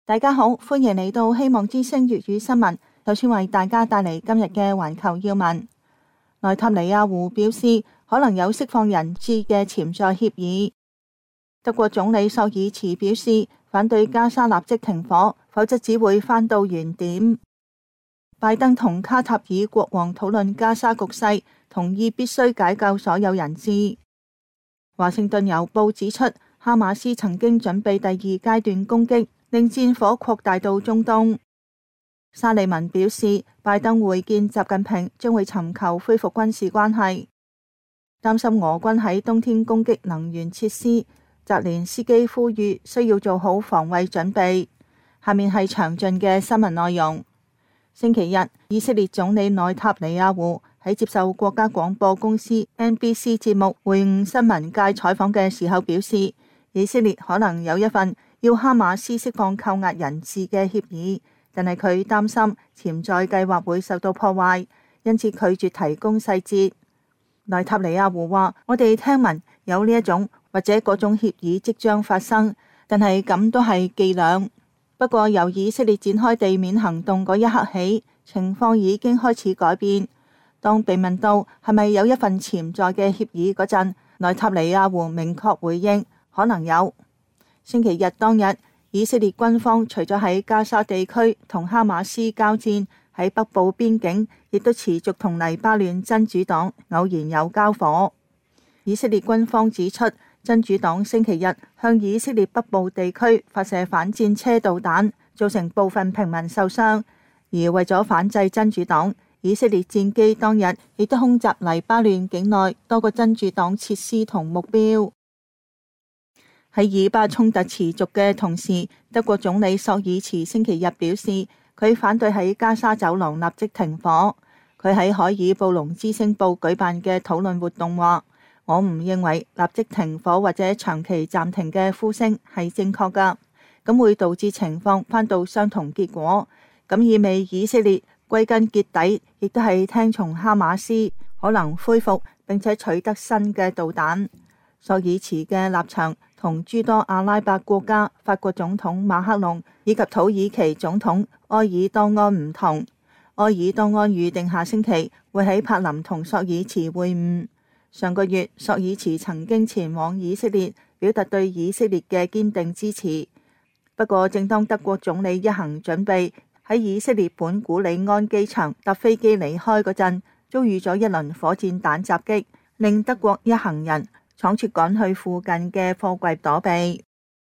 大家好，歡迎嚟到希望之聲粵語新聞。首先為大家帶嚟今日嘅環球要聞。內塔尼亞胡表示，可能有釋放人質嘅潛在協議。德國總理朔爾茨表示，反對加沙立即停火，否則只會返到原點。拜登同卡塔爾國王討論加沙局勢，同意必須解救所有人質。華盛頓郵報指出，哈馬斯曾經準備第二階段攻擊，令戰火擴大到中東。沙利文表示，拜登會見習近平將會尋求恢復軍事關係。擔心俄軍喺冬天攻擊能源設施，澤連斯基呼籲需要做好防衛準備。下面係詳盡嘅新聞內容。星期日，以色列總理內塔尼亞胡喺接受國家廣播公司 NBC 節目會晤新聞界採訪嘅時候表示，以色列可能有一份要哈馬斯釋放扣押人質嘅協議，但係佢擔心潛在計劃會受到破壞，因此拒絕提供細節。內塔尼亞胡話：我哋聽聞有呢一種或者嗰種協議即將發生，但係咁都係伎倆。不過由以色列展開地面行動嗰一刻起，情況已經開始改變。當被問到係咪有一份潛在嘅協議嗰陣，內塔尼亞胡明確回應：可能有。星期日當日，以色列軍方除咗喺加沙地區同哈馬斯交戰，喺北部邊境亦都持續同黎巴嫩真主黨偶然有交火。以色列軍方指出，真主黨星期日向以色列北部地區發射反戰車導彈，造成部分平民受傷。而為咗反制真主黨，以色列戰機當日亦都空襲黎巴嫩境內多個真主黨設施同目標。喺以巴衝突持續嘅同時，德國總理朔爾茨星期日表示，佢反對喺加沙走廊立即停火。佢喺海爾布隆之星報舉辦嘅討論活動話：我唔認為立即停火或者長期暫停嘅呼聲係正確㗎，咁會導致情況返到相同結果。咁意味以色列歸根結底亦都係聽從哈馬斯，可能恢復並且取得新嘅導彈。朔爾茨嘅立場同諸多阿拉伯國家、法國總統馬克龍以及土耳其總統埃爾多安唔同。埃爾多安預定下星期會喺柏林同朔爾茨會晤。上個月，朔爾茨曾經前往以色列，表達對以色列嘅堅定支持。不過，正當德國總理一行準備喺以色列本古里安機場搭飛機離開嗰陣，遭遇咗一輪火箭彈襲擊，令德國一行人倉促趕去附近嘅貨櫃躲避。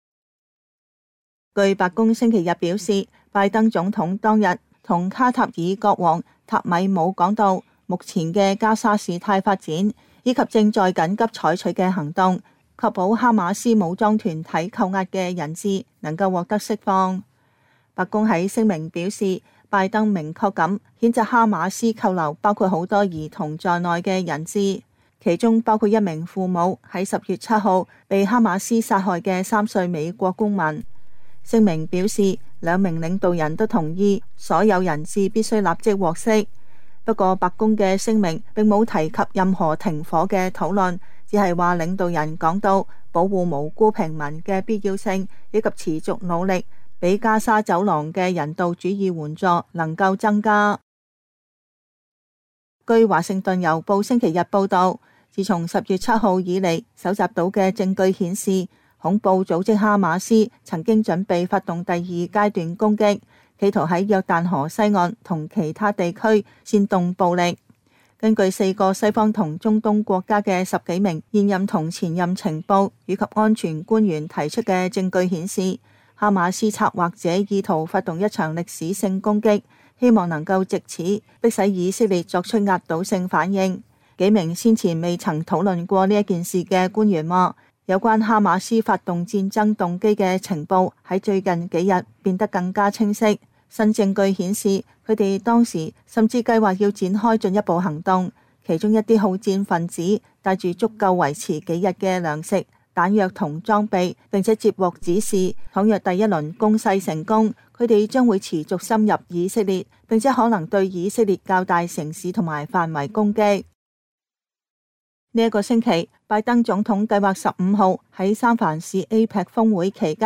據白宮星期日表示，拜登總統當日同卡塔爾國王塔米姆講到目前嘅加沙事態發展，以及正在緊急採取嘅行動，確保哈馬斯武裝團體扣押嘅人質能夠獲得釋放。白宮喺聲明表示，拜登明確咁譴責哈馬斯扣留包括好多兒童在內嘅人質，其中包括一名父母喺10月7號被哈馬斯殺害嘅3歲美國公民。聲明表示，2名領導人都同意所有人質必須立即獲釋。不過白宮嘅聲明並冇提及任何停火嘅討論，只係話領導人講到保護無辜平民嘅必要性，以及持續努力俾加沙走廊嘅人道主義援助能夠增加。據華盛頓郵報星期日報道，自從10月7號以嚟搜集到嘅證據顯示，恐怖組織哈馬斯曾經準備發動第2階段攻擊，企圖喺約旦河西岸同其他地區煽動暴力。根據4個西方同中東國家嘅10幾名現任同前任情報以及安全官員提出嘅證據顯示，哈馬斯策劃者意圖發動一場歷史性攻擊，希望能夠藉此迫使以色列作出壓倒性反應。幾名先前未曾討論過呢一件事嘅官員話，有關哈馬斯發動戰爭動機嘅情報喺最近幾日變得更加清晰。新證據顯示，佢哋當時甚至計劃要展開進一步行動，其中一啲好戰分子帶住足夠維持幾日嘅糧食、彈藥同裝備，並且接獲指示，倘若第一輪攻勢成功，佢哋將會持續深入以色列，並且可能對以色列較大城市同埋範圍攻擊。呢一個星期，拜登總統計劃15號喺三藩市 APEC 峰會期間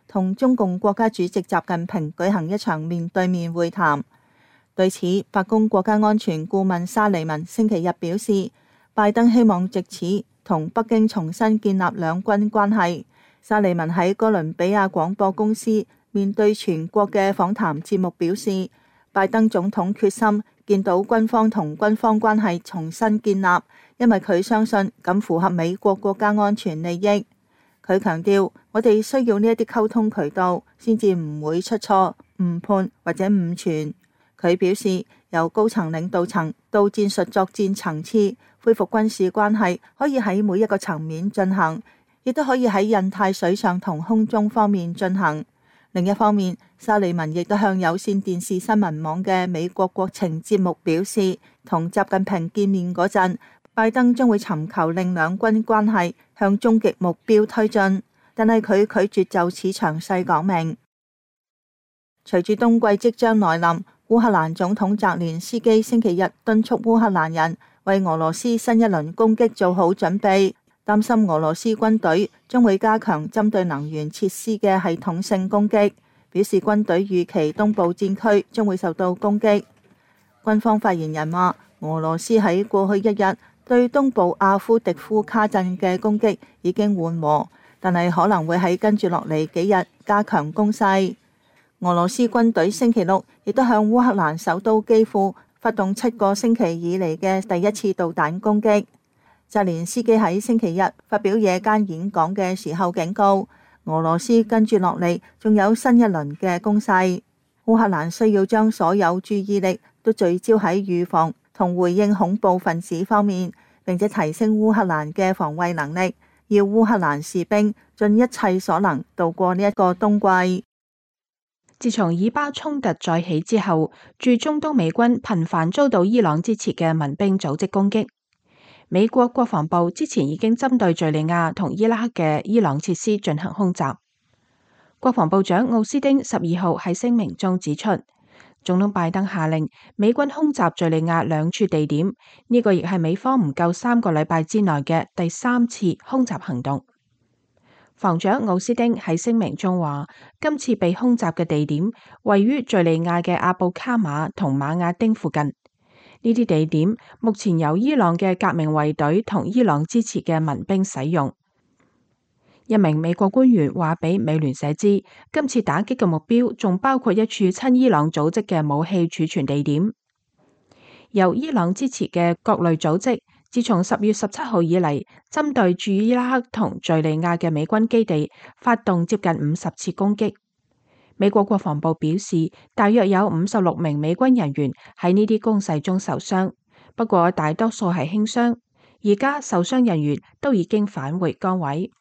同中共國家主席習近平舉行一場面對面會談。對此，白宮國家安全顧問沙利文星期日表示，拜登希望藉此同北京重新建立兩軍關係。沙利文喺哥倫比亞廣播公司面對全國嘅訪談節目表示，拜登總統決心見到軍方同軍方關係重新建立，因為佢相信咁符合美國國家安全利益。佢強調，我哋需要呢一啲溝通渠道，先至唔會出錯、誤判或者誤傳。佢表示，由高層領導層到戰術作戰層次，恢復軍事關係可以喺每一個層面進行，亦都可以喺印太水上同空中方面進行。另一方面，沙利文亦都向有線電視新聞網嘅美國國情節目表示，同習近平見面嗰陣，拜登將會尋求令兩軍關係向終極目標推進，但係佢拒絕就此詳細講明。隨住冬季即將來臨，烏克蘭總統澤連斯基星期日敦促烏克蘭人為俄羅斯新一輪攻擊做好準備，擔心俄羅斯軍隊將會加強針對能源設施嘅系統性攻擊，表示軍隊預期東部戰區將會受到攻擊。軍方發言人話，俄羅斯喺過去一日對東部阿夫迪夫卡鎮嘅攻擊已經緩和，但係可能會喺跟住落嚟幾日加強攻勢。俄羅斯軍隊星期六亦都向烏克蘭首都基輔發動7個星期以嚟嘅第一次導彈攻擊。澤連斯基喺星期日發表夜間演講嘅時候警告，俄羅斯跟住落嚟仲有新一輪嘅攻勢。烏克蘭需要將所有注意力都聚焦喺預防同回應恐怖分子方面，並且提升烏克蘭嘅防衛能力，要烏克蘭士兵盡一切所能度過呢一個冬季。 自從以巴衝突再起之後，駐中東美軍頻繁遭到伊朗支持嘅民兵組織攻擊。美國國防部之前已經針對敘利亞同伊拉克嘅伊朗設施進行空襲。國防部長奧斯丁12號喺聲明中指出，總統拜登下令美軍空襲敘利亞2處地點，呢個亦係美方唔夠3個禮拜之內嘅第3次空襲行動。防長奧斯丁喺聲明中話，今次被空襲嘅地點位於敘利亞嘅阿布卡馬同馬亞丁附近。呢啲地點目前由伊朗嘅革命衛隊同伊朗支持嘅民兵使用。一名美國官員話俾美聯社知，今次打擊嘅目標仲包括一處親伊朗組織嘅武器儲存地點。由伊朗支持嘅各類組織自從10月17號以嚟，針對駐伊拉克同敘利亞嘅美軍基地發動接近50次攻擊。美國國防部表示，大約有56名美軍人員喺呢啲攻勢中受傷，不過大多數係輕傷。而家受傷人員都已經返回崗位。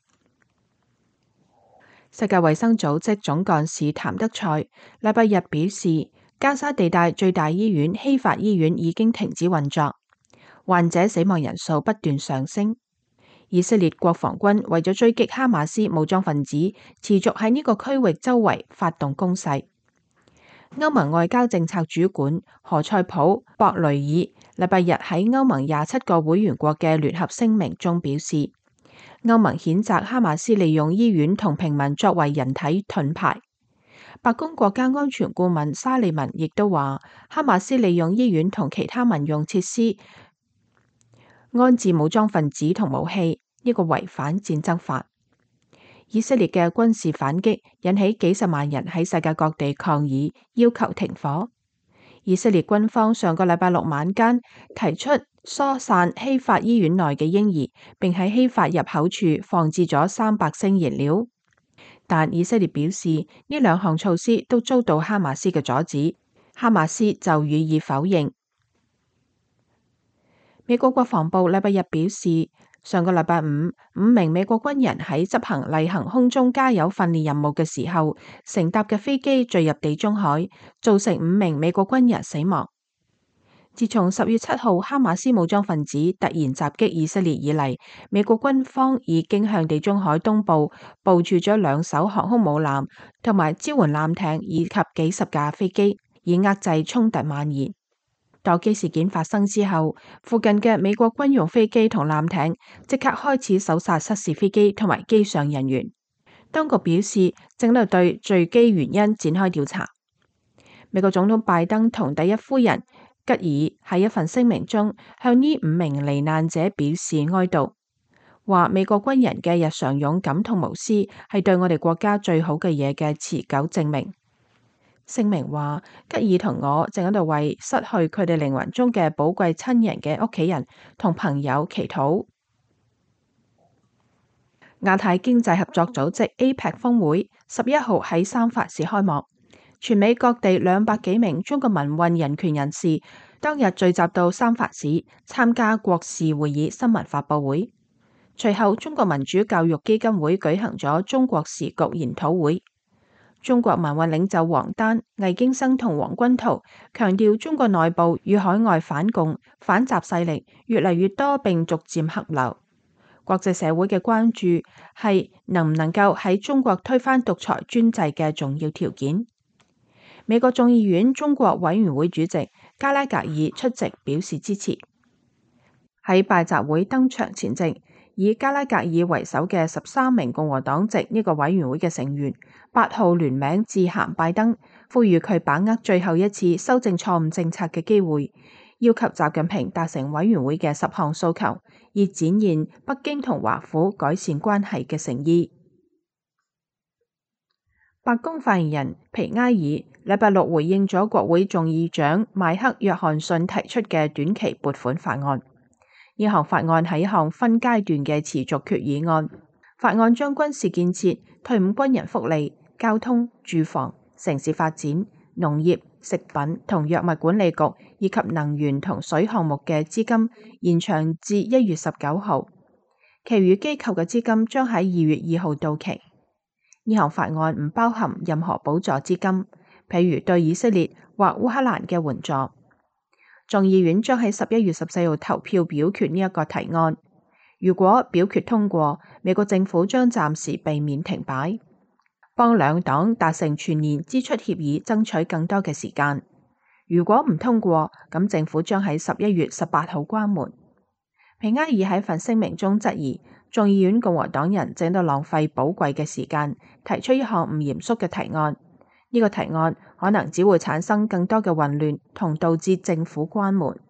世界衛生組織總幹事譚德塞禮拜日表示，加沙地帶最大醫院希法醫院已經停止運作，患者死亡人數不斷上升。以色列國防軍為咗追擊哈馬斯武裝分子，持續喺呢個區域周圍發動攻勢。歐盟外交政策主管何塞普·博雷爾禮拜日喺歐盟27個會員國嘅聯合聲明中表示，歐盟譴責哈馬斯利用醫院同平民作為人體盾牌。白宮國家安全顧問沙利文亦都話，哈馬斯利用醫院同其他民用設施安置武裝分子同武器，呢個違反戰爭法。以色列嘅軍事反擊引起幾十萬人喺世界各地抗議，要求停火。以色列軍方上個禮拜六晚間提出疏散希法醫院內嘅嬰兒，並喺希法入口處放置咗300升燃料。但以色列表示，呢2項措施都遭到哈馬斯嘅阻止，哈馬斯就予以否認。美國國防部禮拜日表示，上個禮拜5，5名美國軍人喺執行例行空中加油訓練任務嘅時候，乘搭嘅飛機墜入地中海，造成5名美國軍人死亡。自從10月7號哈馬斯武裝分子突然襲擊以色列以嚟，美國軍方已經向地中海東部部署咗2艘航空母艦同埋支援艦艇以及幾十架飛機，以壓制衝突蔓延。墜機事件發生之後，附近嘅美國軍用飛機同艦艇即刻開始搜殺失事飛機同埋機上人員。 當局表示正喺度對墜機原因展開調查。美國總統拜登同第一夫人吉爾喺一份聲明中向呢5名罹難者表示哀悼，話美國軍人嘅日常勇敢同無私係對我哋國家最好嘅嘢嘅持久證明。聲明話，吉爾同我正喺度為失去佢哋靈魂中嘅寶貴親人嘅屋企人同朋友祈禱。亞太經濟合作組織 APEC 峰會11號喺三藩市開幕，全美各地200幾名中國民運人權人士當日聚集到三藩市參加國事會議新聞發佈會。隨後，中國民主教育基金會舉行咗中國時局研討會。中國民運領袖王丹、魏京生同王軍濤強調，中國內部與海外反共、反習勢力越嚟越多並逐漸合流。國際社會嘅關注係能唔能夠喺中國推翻獨裁專制嘅重要條件。美國眾議院中國委員會主席加拉格爾出席表示支持。喺拜習會登場前夕，以加拉格爾為首嘅13名共和黨籍呢個委員會嘅成員8號聯名致函拜登，呼籲佢把握最後一次修正錯誤政策嘅機會，要求習近平達成委員會嘅10項訴求，以展現北京同華府改善關係嘅誠意。白宮發言人皮埃爾禮拜六回應咗國會眾議長邁克約翰遜提出嘅短期撥款法案。呢項法案係一項分階段嘅持續決議案。法案將軍事建設、退伍軍人福利、交通、住房、城市發展、農業、食品同藥物管理局以及能源同水項目嘅資金延長至1月19號，其餘機構嘅資金將喺2月2號到期。呢項法案唔包含任何補助資金，譬如對以色列或烏克蘭嘅援助。眾議院將喺11月14號投票表決呢一個提案。如果表決通過，美國政府將暫時避免停擺，幫兩黨達成全年支出協議爭取更多嘅時間。如果唔通過，咁政府將喺11月18號關門。皮埃爾喺份聲明中質疑眾議院共和黨人正喺度浪費寶貴嘅時間，提出一項唔嚴肅嘅提案。呢個提案可能只會產生更多嘅混亂，同導致政府關門。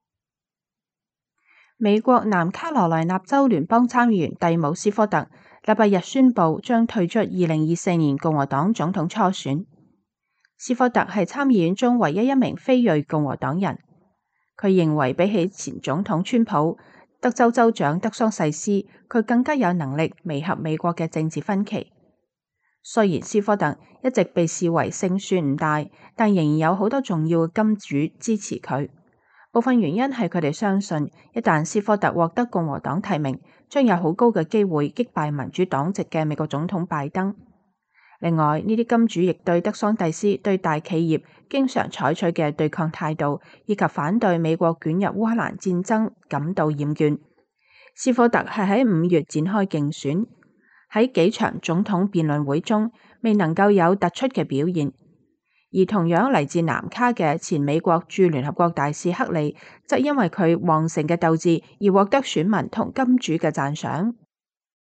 美國南卡羅來納州聯邦參議員蒂姆斯科特禮拜日宣布將退出2024年共和黨總統初選。斯科特係參議院中唯一一名非裔共和黨人。佢認為比起前總統川普、德州州長德桑世斯，佢更加有能力彌合美國嘅政治分歧。雖然斯科特一直被視為勝算唔大，但仍然有好多重要嘅金主支持佢。部分原因係佢哋相信，一旦斯科特獲得共和黨提名，將有好高嘅機會擊敗民主黨籍嘅美國總統拜登。另外，呢啲金主亦對德桑蒂斯對大企業經常採取嘅對抗態度，以及反對美國捲入烏克蘭戰爭感到厭倦。斯科特係喺5月展開競選，喺幾場總統辯論會中未能夠有突出嘅表現。而同樣嚟自南卡嘅前美國駐聯合國大使克利，則因為佢旺盛嘅鬥志而獲得選民同金主嘅讚賞。